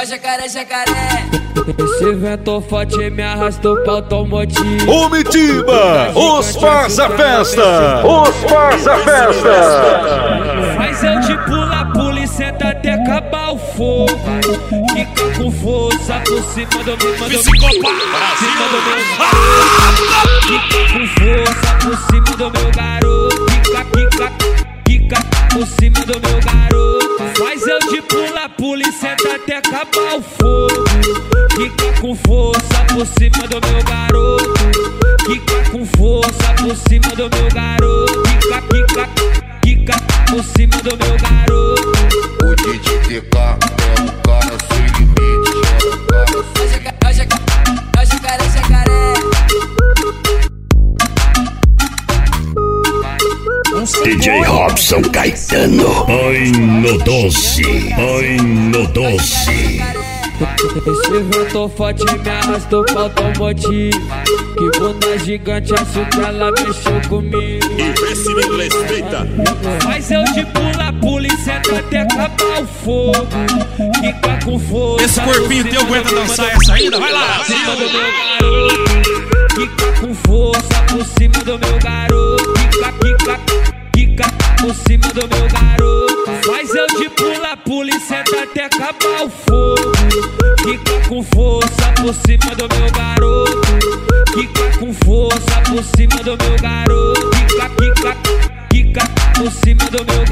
Ó jacaré, jacaré. Esse vento forte me arrastou pra automotivo. Omitiba, os Faça Festa, os Faça Festa. Faz eu de pula e senta até acabar o fogo. Fica com força por cima do meu Psicopata, cima do meu fica com força por cima do meu garoto. Fica por cima do meu garoto. Faz eu de pula e senta até acabar o fogo. Fica com força por cima do meu garoto. Fica com força por cima do meu garoto. Fica por cima do meu garoto. O DJ TK é um cara sem limite. Ó jacaré, jacaré. DJ Robson Caetano. Põe no doce, põe no doce. Esse vento forte me arrastou pra automotivo. Que bunda gigante, acho que ela mexeu comigo. e vê se me respeita. Faz eu de pula e senta até acabar o fogo. Fica com força. Esse corpinho teu aguenta dançar essa ainda? Vai lá, Por cima do meu garoto. Fica com força por cima do meu garoto. Fica por cima do meu garoto. Faz eu de pula e senta até acabar o fogo. Fica com força por cima do meu garoto. Fica com força por cima do meu garoto. Fica por cima do meu